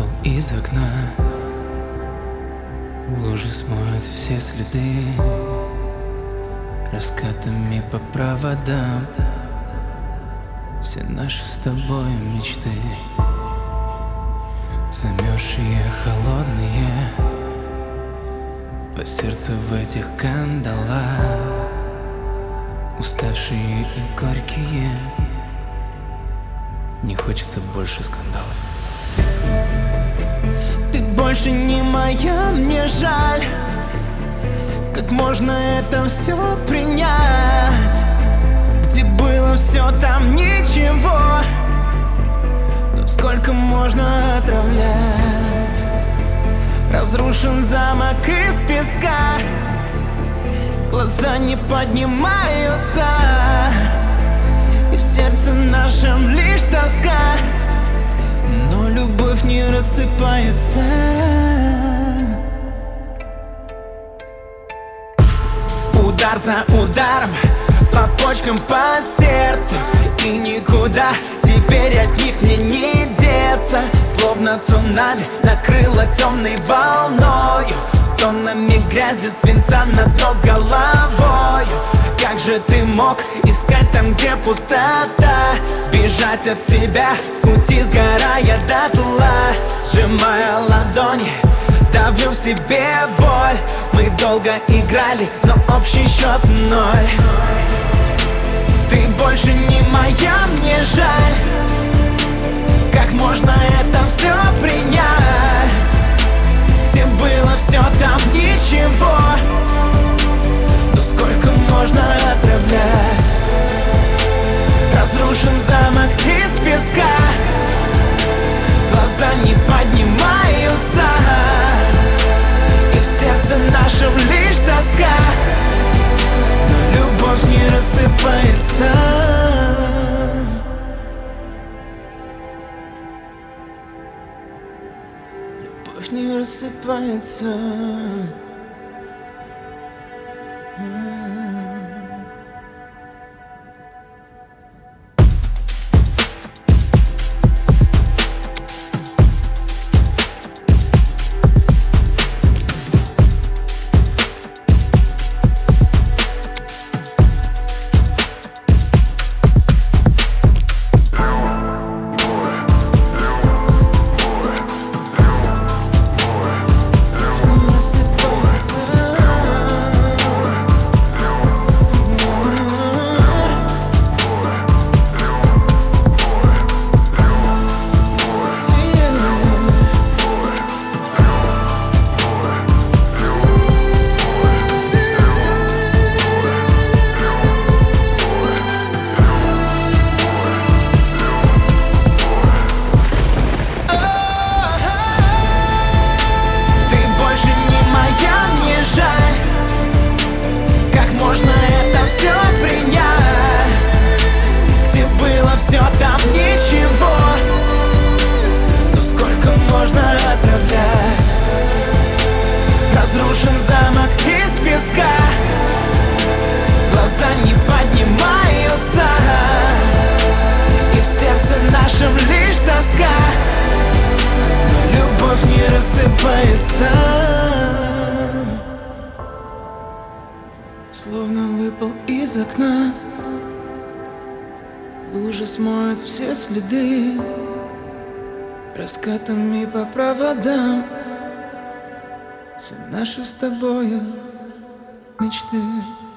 выпал из окна. Лужи смоют все следы раскатами по проводам. Все наши с тобой мечты, замерзшие, холодные, по сердцу в этих кандалах, уставшие и горькие. Не хочется больше скандалов. Ты больше не моя, мне жаль. Как можно это все принять? Где было все, там ничего. Но сколько можно отравлять? Разрушен замок из песка, глаза не поднимаются, и в сердце нашем лишь тоска. Но любовь не рассыпается. Удар за ударом, по почкам, по сердцу, и никуда теперь от них мне не деться. Словно цунами накрыло темной волною, тоннами грязи, свинца на дно с головою. Как же ты мог искать там, где пустота? Бежать от себя, в пути сгорая дотла. Сжимая ладони, давлю в себе боль. Мы долго играли, но общий счет 0. Ты больше не моя, мне жаль. Как можно это все принять? Где было все, там ничего. Но сколько можно отравлять? Разрушен замок из песка, глаза не поднимаются, и в сердце нашем лишь тоска. Но любовь не рассыпается. Любовь не рассыпается. Все там ничего. Но сколько можно отравлять? Разрушен замок из песка, глаза не поднимаются, и в сердце нашем лишь тоска. Но любовь не рассыпается. Словно выпал из окна, лужи смоют все следы раскатами по проводам. Все наши с тобою мечты.